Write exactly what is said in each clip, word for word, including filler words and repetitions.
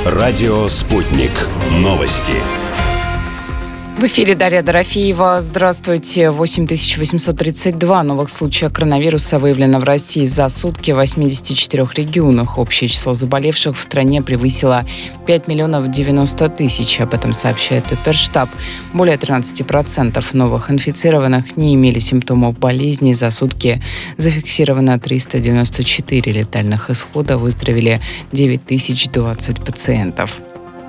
Радио «Спутник». Новости. В эфире Дарья Дорофеева. Здравствуйте. восемь тысяч восемьсот тридцать два новых случая коронавируса выявлено в России за сутки в восьмидесяти четырёх регионах. Общее число заболевших в стране превысило пять миллионов девяносто тысяч. Об этом сообщает Оперштаб. Более тринадцать процентов новых инфицированных не имели симптомов болезни. За сутки зафиксировано триста девяносто четыре летальных исхода. Выздоровели девять тысяч двадцать пациентов.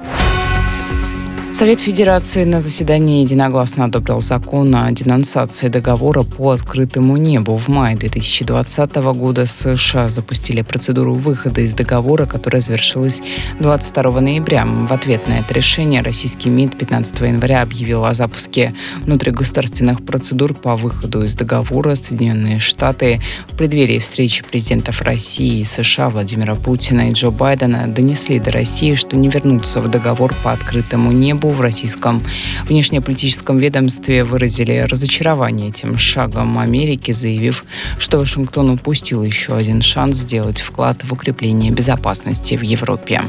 Совет Федерации на заседании единогласно одобрил закон о денонсации договора по открытому небу. В мае две тысячи двадцатого года США запустили процедуру выхода из договора, которая завершилась двадцать второго ноября. В ответ на это решение российский МИД пятнадцатого января объявил о запуске внутригосударственных процедур по выходу из договора. Соединенные Штаты в преддверии встречи президентов России и США Владимира Путина и Джо Байдена донесли до России, что не вернутся в договор по открытому небу. В российском внешнеполитическом ведомстве выразили разочарование этим шагом Америки, заявив, что Вашингтон упустил еще один шанс сделать вклад в укрепление безопасности в Европе.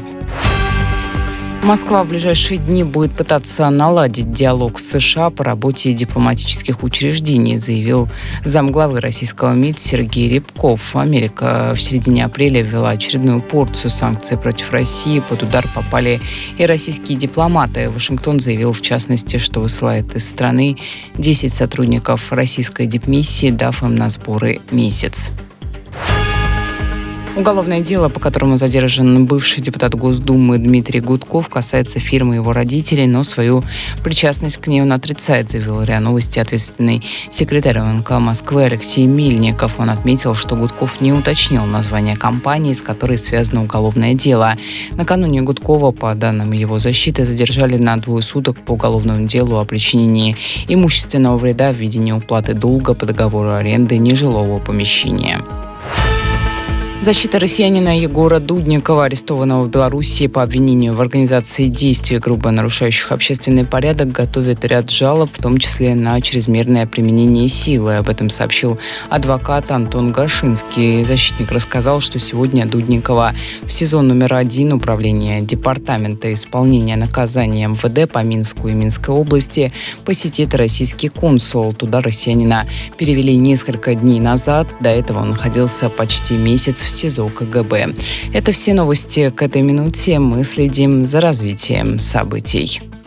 Москва в ближайшие дни будет пытаться наладить диалог с США по работе дипломатических учреждений, заявил замглавы российского МИД Сергей Рябков. Америка в середине апреля ввела очередную порцию санкций против России. Под удар попали и российские дипломаты. Вашингтон заявил, в частности, что высылает из страны десять сотрудников российской дипмиссии, дав им на сборы месяц. Уголовное дело, по которому задержан бывший депутат Госдумы Дмитрий Гудков, касается фирмы его родителей, но свою причастность к ней он отрицает, заявил РИА Новости ответственный секретарь ОМК Москвы Алексей Мильников. Он отметил, что Гудков не уточнил название компании, с которой связано уголовное дело. Накануне Гудкова, по данным его защиты, задержали на двое суток по уголовному делу о причинении имущественного вреда в виде неуплаты долга по договору аренды нежилого помещения. Защита россиянина Егора Дудникова, арестованного в Белоруссии по обвинению в организации действий, грубо нарушающих общественный порядок, готовит ряд жалоб, в том числе на чрезмерное применение силы. Об этом сообщил адвокат Антон Гашинский. Защитник рассказал, что сегодня Дудникова в СИЗО номер один Управления Департамента исполнения наказания эм вэ дэ по Минску и Минской области посетит российский консул. Туда россиянина перевели несколько дней назад. До этого он находился почти месяц в СИЗО ка гэ бэ. Это все новости к этой минуте. Мы следим за развитием событий.